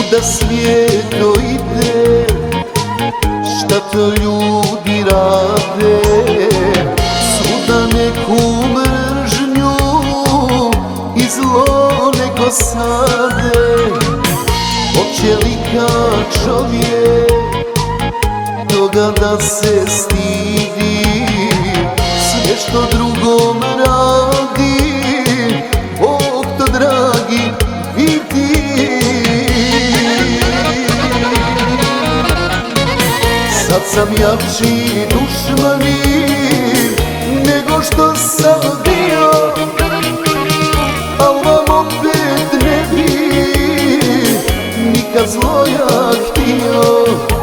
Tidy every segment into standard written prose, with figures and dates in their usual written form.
Svuda svijeto ide, šta to ljudi rade, svuda neku mržnju i zlo neko sade. Hoće li kad čovjek toga da se stidi, sve što drugom radi, Bog to dragi vidi. Sad sam jači dušmani nego što sam bio, al vam opet ne bi nikad zlo ja htio.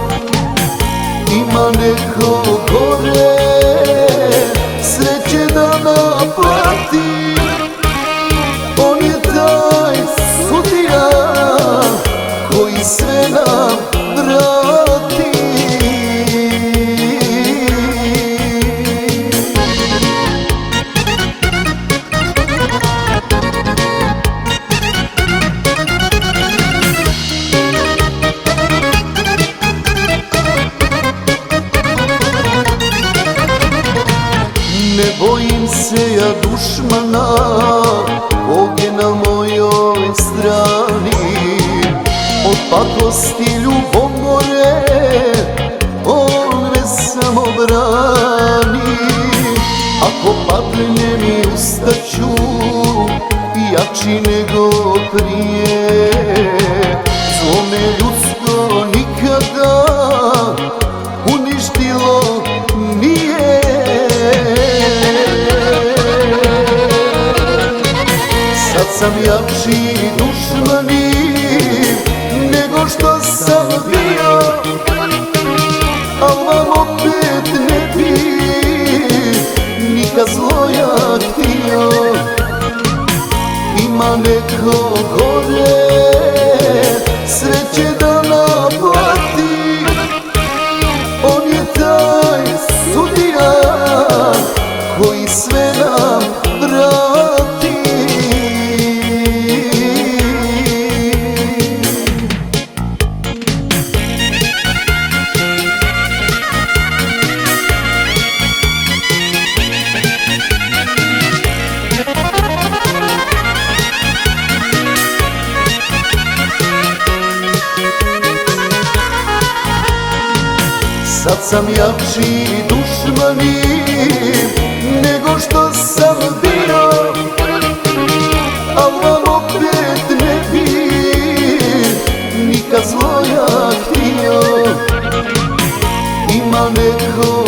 Ima neko gore sreće da naplati, on je taj sudija koji sve nam vrati. Ne bojim se ja dušmana, Bog je na mojoj strani. Od patosti ljubomore on me samo brani. Ako padnem i ustaću, jači nego prije. Zlo me ljudsko nikada uništilo nije. Sad sam jači dušmani nego što sam bio, al vam opet ne bi nikad zlo ja htio. Ima neko gore sreće da naplati, on je taj sudija koji sve nam vrati. Sad sam jači dušmani nego što sam bio, al vam opet ne bi nikad zlo ja htio. Ima neko